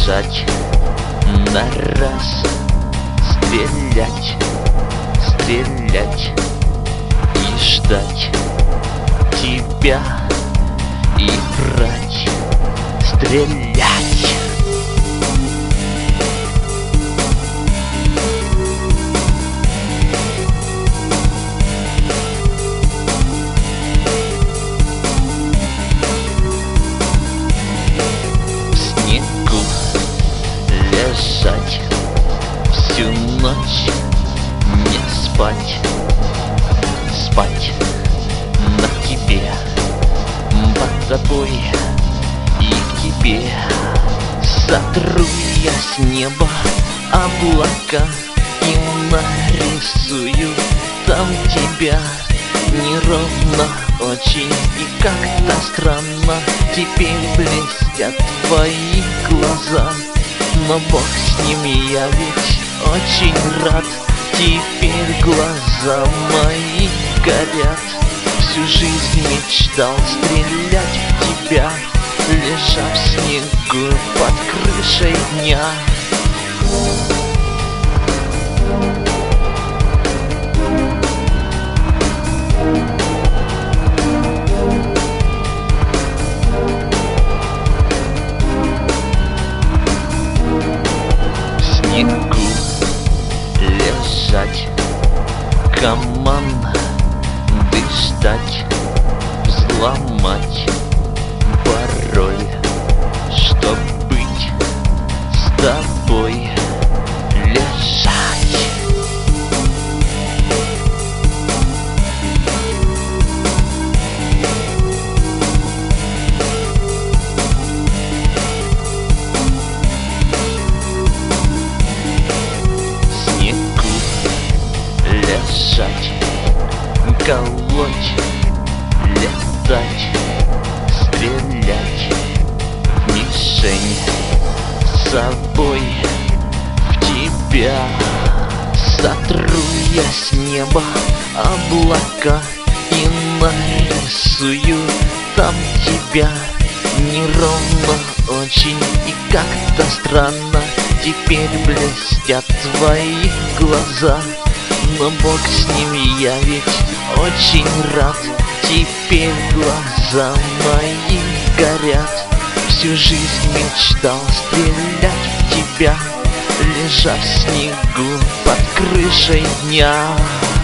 лежать на раз, стрелять, стрелять и ждать тебя и брать, стрелять. Лежать всю ночь, не спать, спать на тебе, под тобой и к тебе. Сотру я с неба облака и нарисую там тебя. Неровно очень и как-то странно теперь блестят твои глаза. Но бог с ними, я ведь очень рад. Теперь глаза мои горят. Всю жизнь мечтал стрелять в тебя, лежа в снегу под крышей дня. Лежать, команды ждать, взломать пароль, чтоб быть с тобой, лежать. Лежать, колоть, летать, стрелять в мишень с собой, в тебя. Сотру я с неба облака и нарисую там тебя. Неровно очень и как-то странно теперь блестят твои глаза. Но бог с ними, я ведь очень рад. Теперь глаза мои горят. Всю жизнь мечтал стрелять в тебя, лежа в снегу под крышей дня.